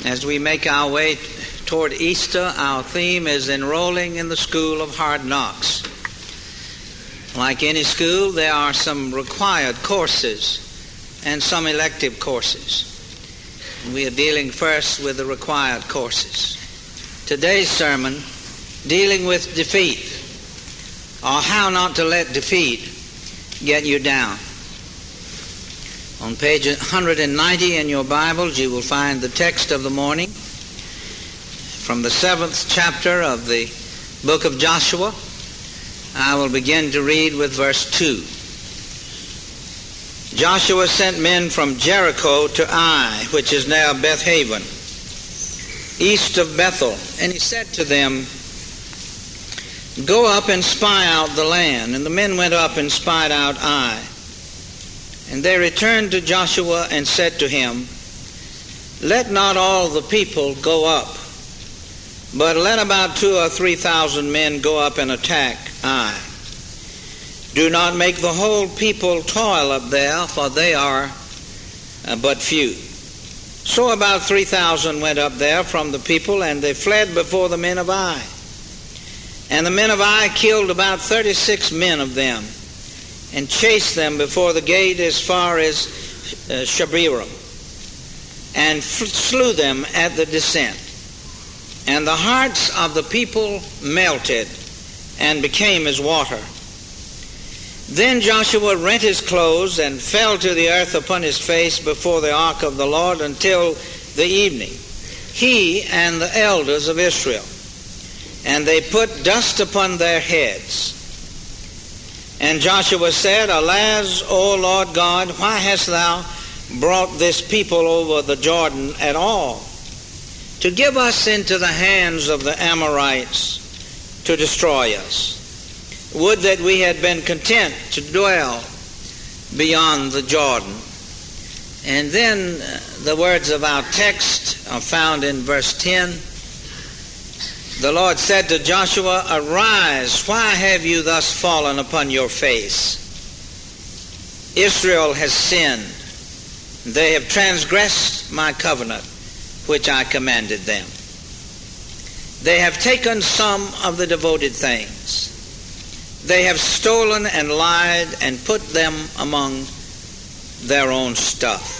As we make our way toward Easter, our theme is enrolling in the school of hard knocks. Like any school, there are some required courses and some elective courses. We are dealing first with the required courses. Today's sermon, dealing with defeat, or how not to let defeat get you down. On page 190 in your Bibles, you will find the text of the morning from the 7th chapter of the book of Joshua. I will begin to read with verse 2. Joshua sent men from Jericho to Ai, which is now Beth-haven, east of Bethel, and he said to them, "Go up and spy out the land." And the men went up and spied out Ai. And they returned to Joshua and said to him, "Let not all the people go up, but let about 2,000 or 3,000 men go up and attack Ai. Do not make the whole people toil up there, for they are but few." So about 3,000 went up there from the people, and they fled before the men of Ai. And the men of Ai killed about 36 men of them, and chased them before the gate as far as Shabiram, and slew them at the descent. And the hearts of the people melted and became as water. Then Joshua rent his clothes and fell to the earth upon his face before the ark of the Lord until the evening, he and the elders of Israel. And they put dust upon their heads. And Joshua said, "Alas, O Lord God, why hast thou brought this people over the Jordan at all, to give us into the hands of the Amorites to destroy us? Would that we had been content to dwell beyond the Jordan." And then the words of our text are found in verse 10. The Lord said to Joshua, "Arise, why have you thus fallen upon your face? Israel has sinned. They have transgressed my covenant, which I commanded them. They have taken some of the devoted things. They have stolen and lied and put them among their own stuff.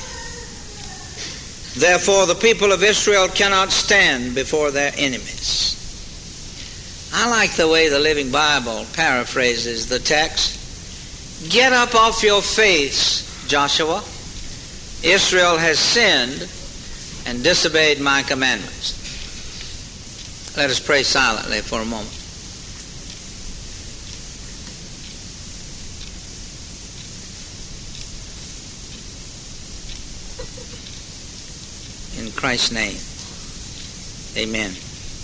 Therefore the people of Israel cannot stand before their enemies." I like the way the Living Bible paraphrases the text. "Get up off your face, Joshua. Israel has sinned and disobeyed my commandments." Let us pray silently for a moment. In Christ's name, amen.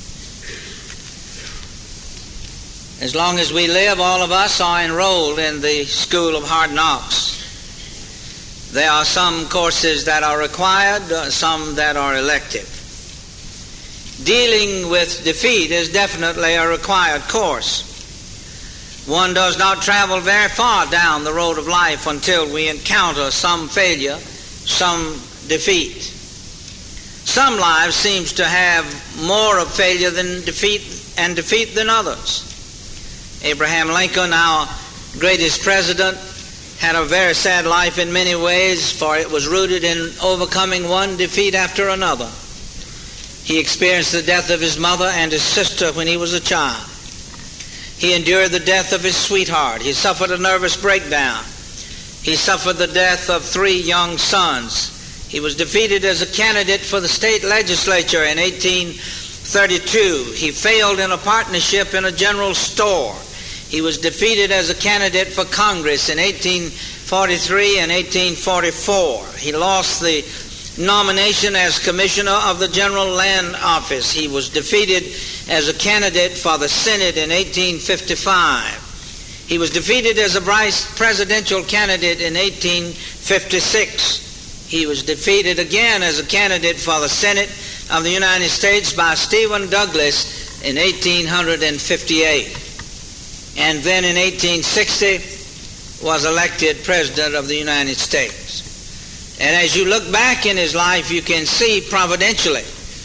As long as we live, all of us are enrolled in the school of hard knocks. There are some courses that are required, some that are elective. Dealing with defeat is definitely a required course. One does not travel very far down the road of life until we encounter some failure, some defeat. Some lives seems to have more of failure than defeat than others. Abraham Lincoln, our greatest president, had a very sad life in many ways, for it was rooted in overcoming one defeat after another. He experienced the death of his mother and his sister when he was a child. He endured the death of his sweetheart. He suffered a nervous breakdown. He suffered the death of 3 young sons. He was defeated as a candidate for the state legislature in 1832. He failed in a partnership in a general store. He was defeated as a candidate for Congress in 1843 and 1844. He lost the nomination as commissioner of the General Land Office. He was defeated as a candidate for the Senate in 1855. He was defeated as a vice presidential candidate in 1856. He was defeated again as a candidate for the Senate of the United States by Stephen Douglas in 1858. And then in 1860 was elected President of the United States. And as you look back in his life, you can see providentially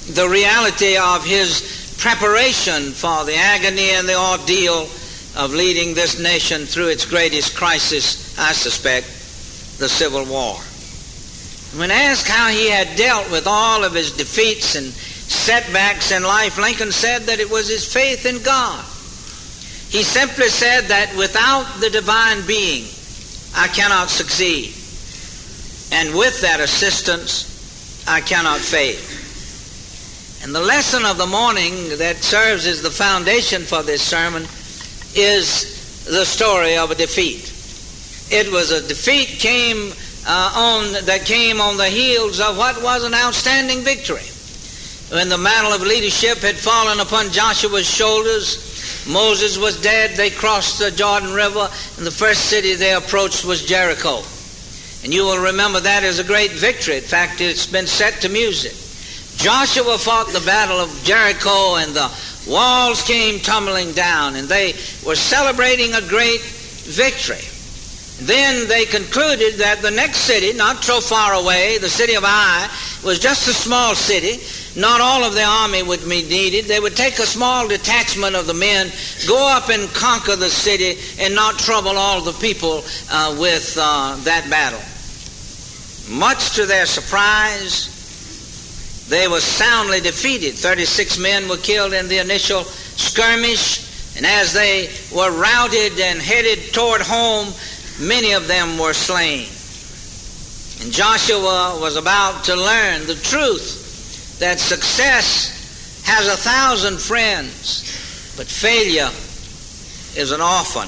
the reality of his preparation for the agony and the ordeal of leading this nation through its greatest crisis, I suspect, the Civil War. When asked how he had dealt with all of his defeats and setbacks in life, Lincoln said that it was his faith in God. He simply said that without the divine being, I cannot succeed. And with that assistance, I cannot fail. And the lesson of the morning that serves as the foundation for this sermon is the story of a defeat. It was a defeat that came on the heels of what was an outstanding victory. When the mantle of leadership had fallen upon Joshua's shoulders, Moses was dead, they crossed the Jordan River, and the first city they approached was Jericho. And you will remember that as a great victory. In fact, it's been set to music. Joshua fought the battle of Jericho, and the walls came tumbling down, and they were celebrating a great victory. Then they concluded that the next city, not so far away, the city of Ai, was just a small city. Not all of the army would be needed. They would take a small detachment of the men, go up and conquer the city, and not trouble all the people with that battle. Much to their surprise, they were soundly defeated. 36 men were killed in the initial skirmish, and as they were routed and headed toward home, many of them were slain. And Joshua was about to learn the truth that success has 1,000 friends, but failure is an orphan.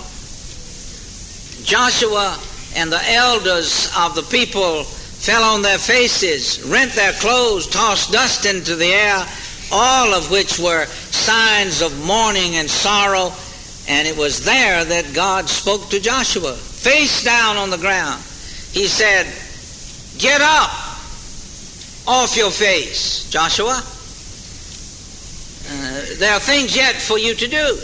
Joshua and the elders of the people fell on their faces, rent their clothes, tossed dust into the air, all of which were signs of mourning and sorrow. And it was there that God spoke to Joshua, face down on the ground. He said, "Get up off your face, Joshua. There are things yet for you to do."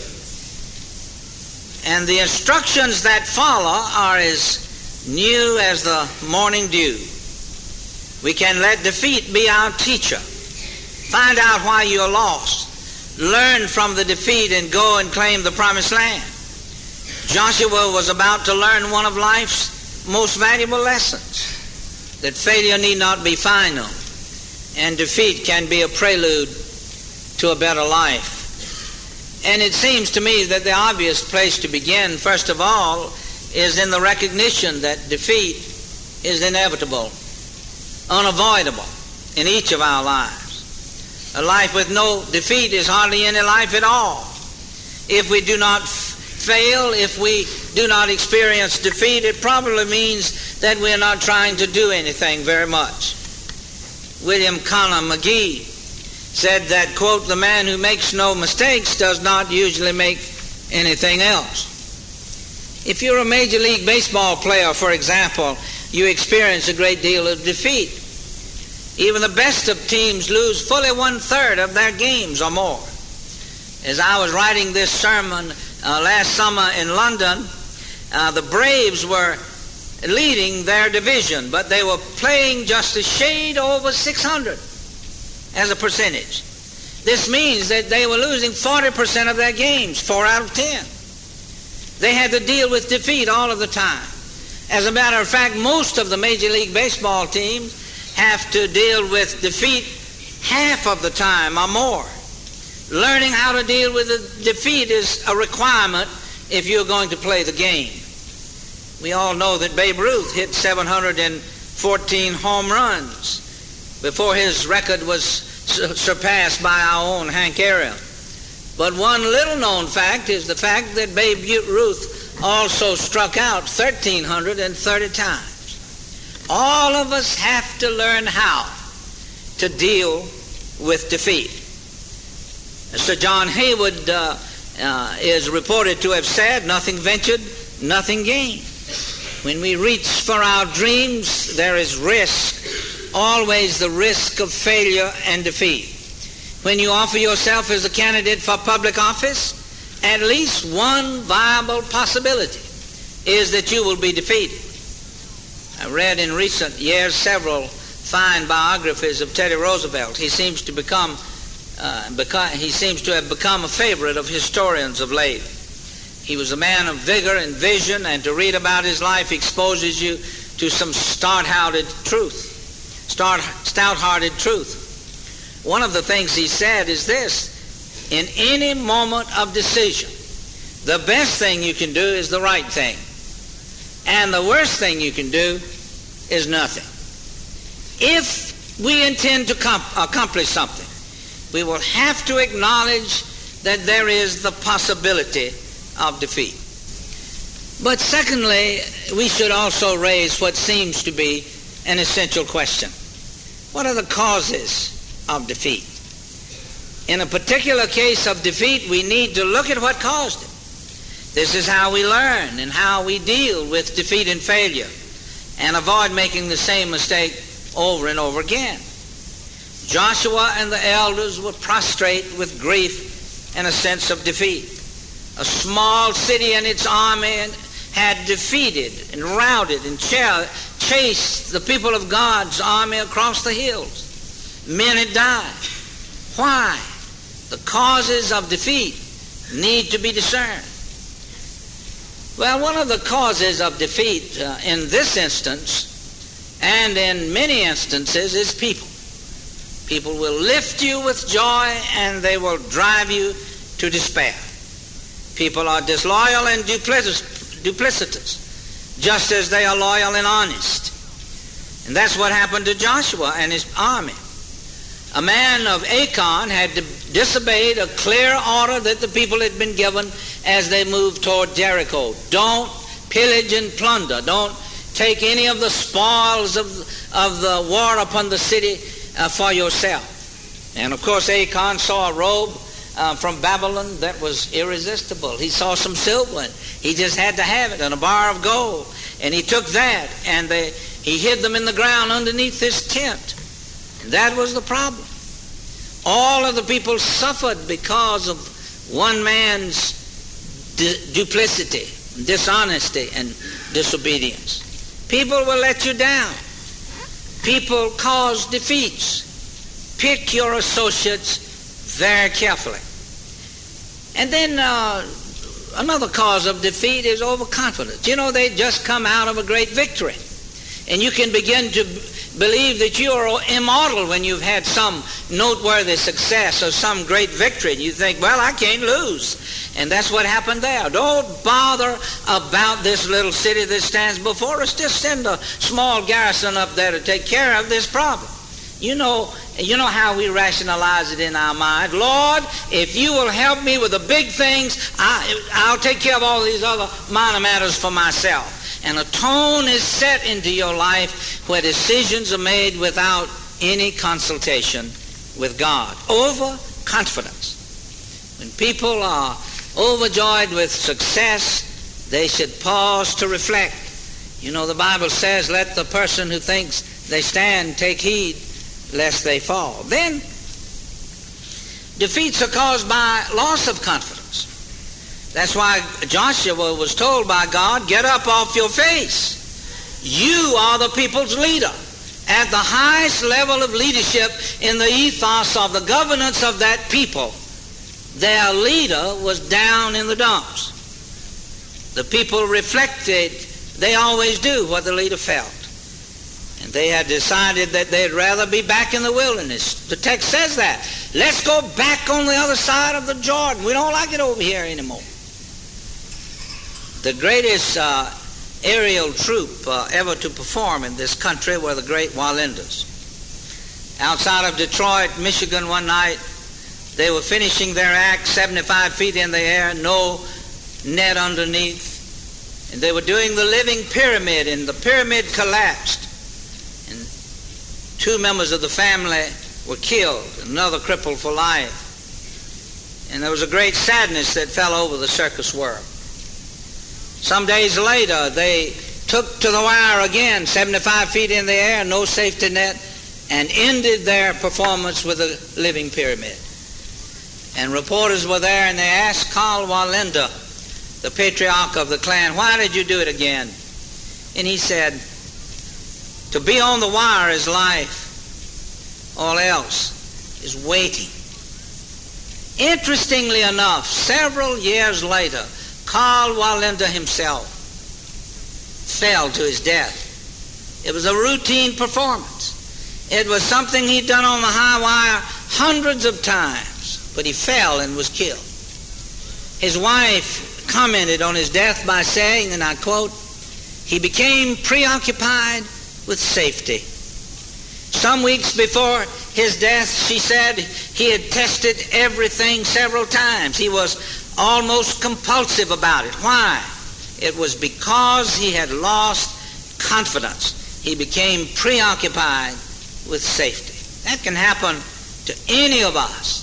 And the instructions that follow are as new as the morning dew. We can let defeat be our teacher. Find out why you're lost. Learn from the defeat and go and claim the promised land. Joshua was about to learn one of life's most valuable lessons, that failure need not be final, and defeat can be a prelude to a better life. And it seems to me that the obvious place to begin, first of all, is in the recognition that defeat is inevitable, unavoidable in each of our lives. A life with no defeat is hardly any life at all. If we do not fail, if we do not experience defeat, it probably means that we're not trying to do anything very much. William Connor McGee said that, quote, "The man who makes no mistakes does not usually make anything else." If you're a Major League Baseball player, for example, you experience a great deal of defeat. Even the best of teams lose fully 1/3 of their games or more. As I was writing this sermon last summer in London, the Braves were leading their division, but they were playing just a shade over 600 as a percentage. This means that they were losing 40% of their games, 4 out of 10. They had to deal with defeat all of the time. As a matter of fact, most of the Major League Baseball teams have to deal with defeat half of the time or more. Learning how to deal with the defeat is a requirement if you're going to play the game. We all know that Babe Ruth hit 714 home runs before his record was surpassed by our own Hank Aaron. But one little known fact is the fact that Babe Ruth also struck out 1,330 times. All of us have to learn how to deal with defeat. Sir John Haywood is reported to have said, "Nothing ventured, nothing gained." When we reach for our dreams, there is risk, always the risk of failure and defeat. When you offer yourself as a candidate for public office, at least one viable possibility is that you will be defeated. I read in recent years several fine biographies of Teddy Roosevelt. He seems to become because he seems to have become a favorite of historians of late. He was a man of vigor and vision, and to read about his life exposes you to some stout-hearted truth. One of the things he said is this: in any moment of decision, the best thing you can do is the right thing, and the worst thing you can do is nothing. If we intend to accomplish something, we will have to acknowledge that there is the possibility of defeat. But secondly, we should also raise what seems to be an essential question. What are the causes of defeat? In a particular case of defeat, we need to look at what caused it. This is how we learn and how we deal with defeat and failure and avoid making the same mistake over and over again. Joshua and the elders were prostrate with grief and a sense of defeat. A small city and its army had defeated and routed and chased the people of God's army across the hills. Men had died. Why? The causes of defeat need to be discerned. Well, one of the causes of defeat in this instance and in many instances is people. People will lift you with joy and they will drive you to despair. People are disloyal and duplicitous, just as they are loyal and honest. And that's what happened to Joshua and his army. A man of Achan had disobeyed a clear order that the people had been given as they moved toward Jericho. Don't pillage and plunder. Don't take any of the spoils of the war upon the city for yourself. And of course, Achan saw a robe from Babylon that was irresistible. He saw some silver, and he just had to have it, and a bar of gold. And he took that, and he hid them in the ground underneath his tent. And that was the problem. All of the people suffered because of one man's duplicity, dishonesty, and disobedience. People will let you down. People cause defeats. Pick your associates very carefully. And then another cause of defeat is overconfidence. You know, they just come out of a great victory. And you can begin to believe that you are immortal when you've had some noteworthy success or some great victory. You think, well, I can't lose. And that's what happened there. Don't bother about this little city that stands before us. Just send a small garrison up there to take care of this problem. You know how we rationalize it in our mind. Lord, if you will help me with the big things, I'll take care of all these other minor matters for myself. And a tone is set into your life where decisions are made without any consultation with God. Overconfidence. When people are overjoyed with success, they should pause to reflect. You know, the Bible says, let the person who thinks they stand take heed lest they fall. Then, defeats are caused by loss of confidence. That's why Joshua was told by God, get up off your face. You are the people's leader. At the highest level of leadership in the ethos of the governance of that people, their leader was down in the dumps. The people reflected, they always do what the leader felt. And they had decided that they'd rather be back in the wilderness. The text says that. Let's go back on the other side of the Jordan. We don't like it over here anymore. The greatest aerial troop ever to perform in this country were the great Wallendas. Outside of Detroit, Michigan, one night, they were finishing their act 75 feet in the air, no net underneath. And they were doing the living pyramid, and the pyramid collapsed. And 2 members of the family were killed, another crippled for life. And there was a great sadness that fell over the circus world. Some days later, they took to the wire again, 75 feet in the air, no safety net, and ended their performance with a living pyramid. And reporters were there, and they asked Karl Wallenda, the patriarch of the clan, why did you do it again? And he said, to be on the wire is life. All else is waiting. Interestingly enough, several years later, Karl Wallinder himself fell to his death. It was a routine performance. It was something he'd done on the high wire hundreds of times, but he fell and was killed. His wife commented on his death by saying, and I quote, "He became preoccupied with safety." Some weeks before his death, she said, he had tested everything several times. He was almost compulsive about it. Why? It was because he had lost confidence. He became preoccupied with safety. That can happen to any of us.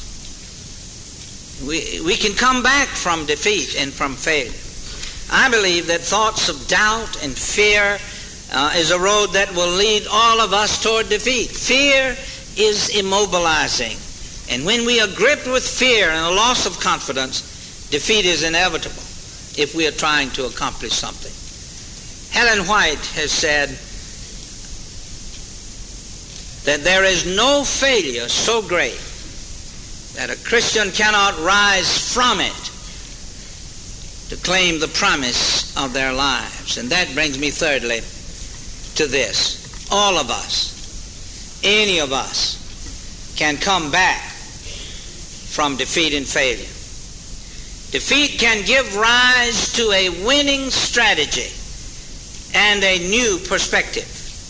We can come back from defeat and from failure. I believe that thoughts of doubt and fear is a road that will lead all of us toward defeat. Fear is immobilizing. And when we are gripped with fear and a loss of confidence, defeat is inevitable if we are trying to accomplish something. Helen White has said that there is no failure so great that a Christian cannot rise from it to claim the promise of their lives. And that brings me thirdly to this. All of us, any of us, can come back from defeat and failure. Defeat can give rise to a winning strategy and a new perspective.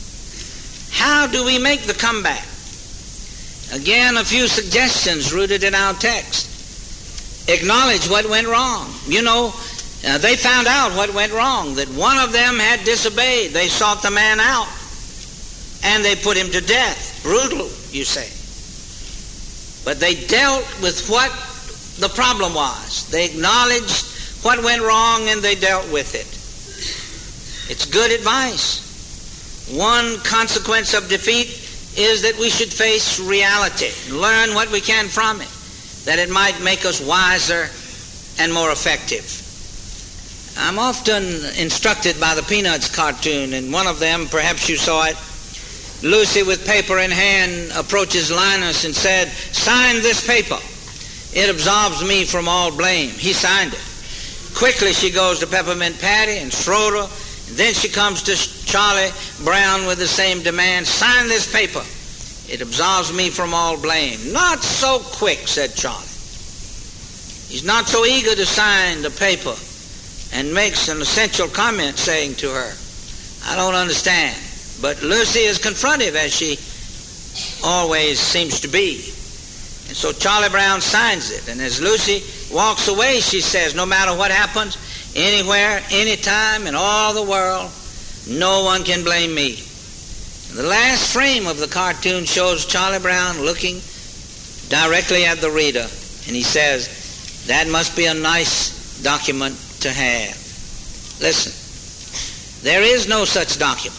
How do we make the comeback? Again, a few suggestions rooted in our text. Acknowledge what went wrong. You know, they found out what went wrong, that one of them had disobeyed. They sought the man out, and they put him to death. Brutal, you say. But they dealt with what the problem was. They acknowledged what went wrong, and they dealt with it. It's good advice. One consequence of defeat is that we should face reality, learn what we can from it, that it might make us wiser and more effective. I'm often instructed by the Peanuts cartoon, and one of them, perhaps you saw it, Lucy with paper in hand approaches Linus and said, "Sign this paper. It absolves me from all blame." He signed it. Quickly she goes to Peppermint Patty and Schroeder. Then she comes to Charlie Brown with the same demand. "Sign this paper. It absolves me from all blame." "Not so quick," said Charlie. He's not so eager to sign the paper, and makes an essential comment saying to her, "I don't understand." But Lucy is confrontive, as she always seems to be. And so Charlie Brown signs it. And as Lucy walks away, she says, "No matter what happens, anywhere, anytime, in all the world, no one can blame me." And the last frame of the cartoon shows Charlie Brown looking directly at the reader. And he says, "That must be a nice document to have." Listen, there is no such document.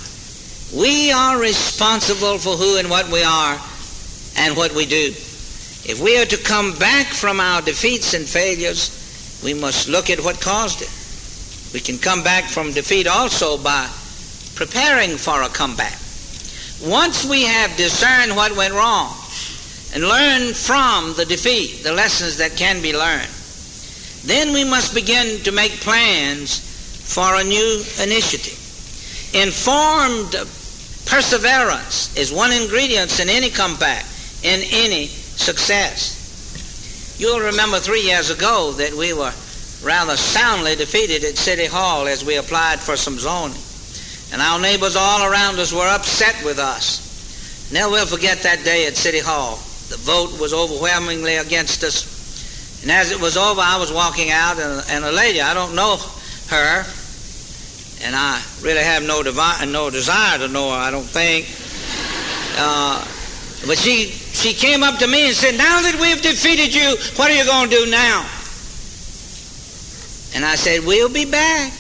We are responsible for who and what we are and what we do. If we are to come back from our defeats and failures, we must look at what caused it. We can come back from defeat also by preparing for a comeback. Once we have discerned what went wrong and learned from the defeat the lessons that can be learned, then we must begin to make plans for a new initiative. Informed perseverance is one ingredient in any comeback, in any success. You'll remember 3 years ago that we were rather soundly defeated at City Hall as we applied for some zoning. And our neighbors all around us were upset with us. Never will forget that day at City Hall. The vote was overwhelmingly against us. And as it was over, I was walking out, and a lady, I don't know her, and I really have no desire to know her, I don't think. But she came up to me and said, "Now that we've defeated you, what are you going to do now?" And I said, "We'll be back.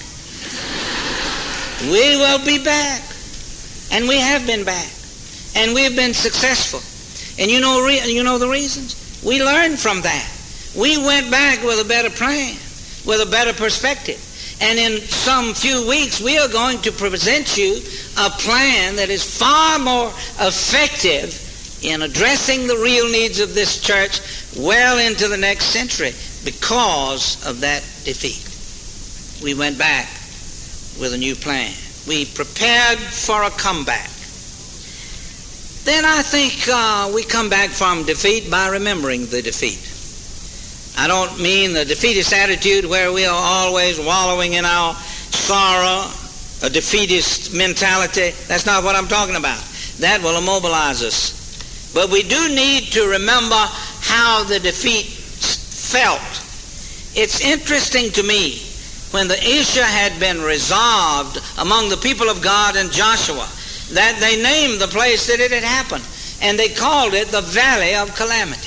We will be back." And we have been back. And we've been successful. And you know the reasons? We learned from that. We went back with a better plan, with a better perspective. And in some few weeks, we are going to present you a plan that is far more effective in addressing the real needs of this church, well into the next century because of that defeat. We went back with a new plan. We prepared for a comeback. Then I think we come back from defeat by remembering the defeat. I don't mean the defeatist attitude where we are always wallowing in our sorrow, a defeatist mentality. That's not what I'm talking about. That will immobilize us. But we do need to remember how the defeat felt. It's interesting to me when the issue had been resolved among the people of God and Joshua that they named the place that it had happened, and they called it the Valley of Calamity.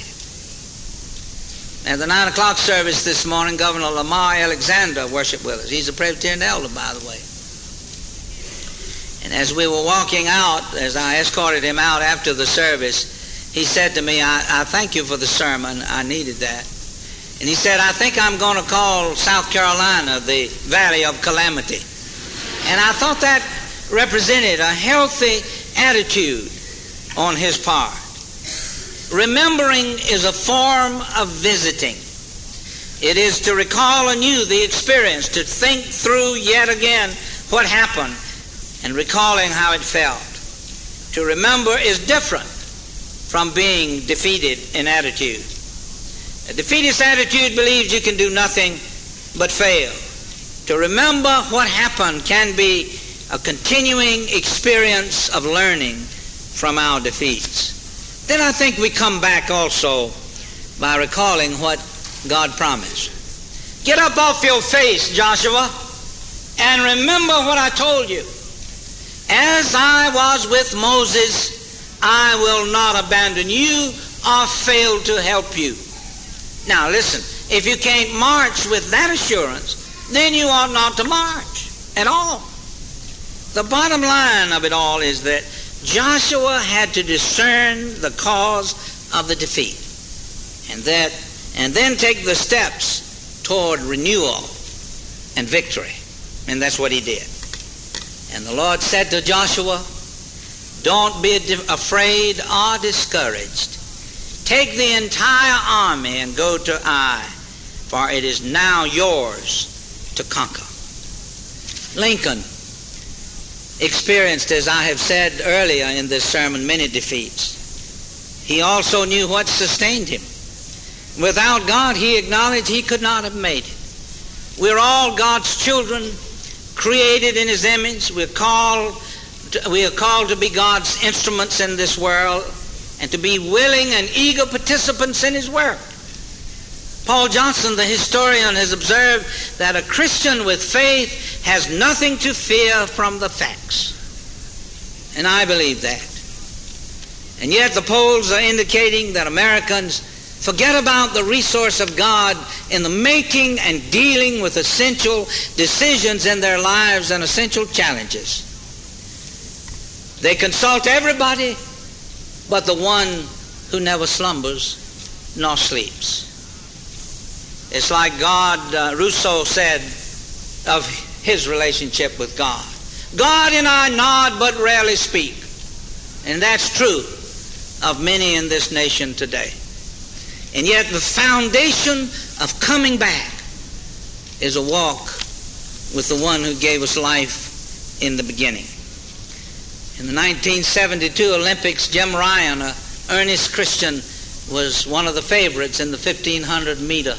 At the 9 o'clock service this morning, Governor Lamar Alexander worshiped with us. He's a Presbyterian elder, by the way. And as we were walking out, as I escorted him out after the service, he said to me, I thank you for the sermon. I needed that. And he said, I think I'm going to call South Carolina the Valley of Calamity. And I thought that represented a healthy attitude on his part. Remembering is a form of visiting. It is to recall anew the experience, to think through yet again what happened and recalling how it felt. To remember is different from being defeated in attitude. A defeatist attitude believes you can do nothing but fail. To remember what happened can be a continuing experience of learning from our defeats. Then I think we come back also by recalling what God promised. Get up off your face, Joshua, and remember what I told you. As I was with Moses, I will not abandon you or fail to help you. Now listen, if you can't march with that assurance, then you ought not to march at all. The bottom line of it all is that Joshua had to discern the cause of the defeat and then take the steps toward renewal and victory. And that's what he did. And the Lord said to Joshua, don't be afraid or discouraged. Take the entire army and go to Ai, for it is now yours to conquer. Lincoln experienced, as I have said earlier in this sermon, many defeats. He also knew what sustained him. Without God, he acknowledged he could not have made it. We're all God's children, created in his image. We are called to be God's instruments in this world and to be willing and eager participants in his work. Paul Johnson, the historian, has observed that a Christian with faith has nothing to fear from the facts. And I believe that. And yet the polls are indicating that Americans forget about the resource of God in the making and dealing with essential decisions in their lives and essential challenges. They consult everybody but the one who never slumbers nor sleeps. It's like Rousseau said of his relationship with God. God and I nod but rarely speak. And that's true of many in this nation today. And yet the foundation of coming back is a walk with the one who gave us life in the beginning. In the 1972 Olympics, Jim Ryan, an earnest Christian, was one of the favorites in the 1,500 meter.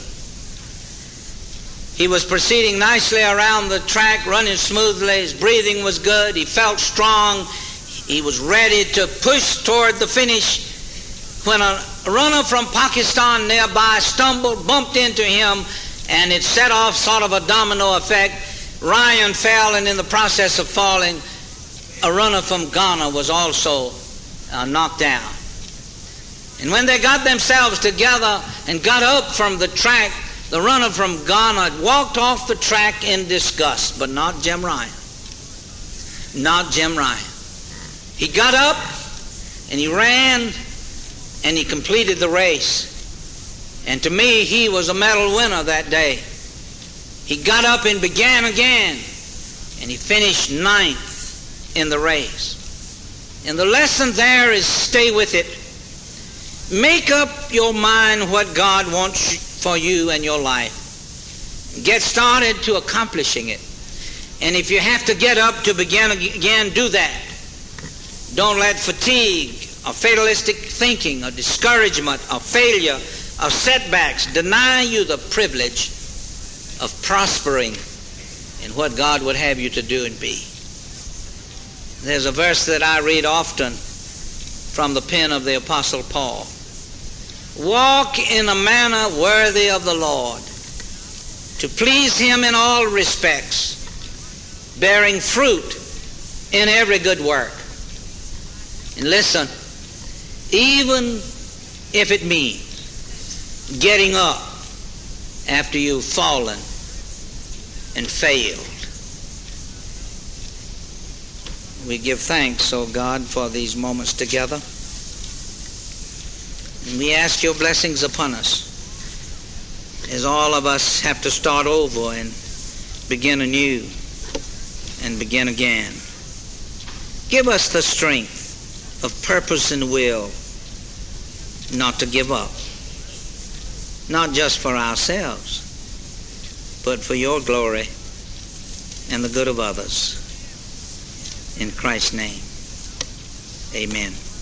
He was proceeding nicely around the track, running smoothly. His breathing was good. He felt strong. He was ready to push toward the finish when a runner from Pakistan nearby stumbled, bumped into him, and it set off sort of a domino effect. Ryan fell, and in the process of falling, a runner from Ghana was also knocked down. And when they got themselves together and got up from the track, the runner from Ghana walked off the track in disgust, but not Jim Ryan. Not Jim Ryan. He got up and he ran and he completed the race. And to me, he was a medal winner that day. He got up and began again, and he finished 9th in the race. And the lesson there is stay with it. Make up your mind what God wants for you and your life. Get started to accomplishing it. And if you have to get up to begin again, do that. Don't let fatigue or fatalistic thinking or discouragement or failure or setbacks deny you the privilege of prospering in what God would have you to do and be. There's a verse that I read often from the pen of the Apostle Paul. Walk in a manner worthy of the Lord, to please Him in all respects, bearing fruit in every good work. And listen, even if it means getting up after you've fallen and failed. We give thanks, O God, for these moments together. And we ask your blessings upon us as all of us have to start over and begin anew and begin again. Give us the strength of purpose and will not to give up, not just for ourselves, but for your glory and the good of others. In Christ's name, amen.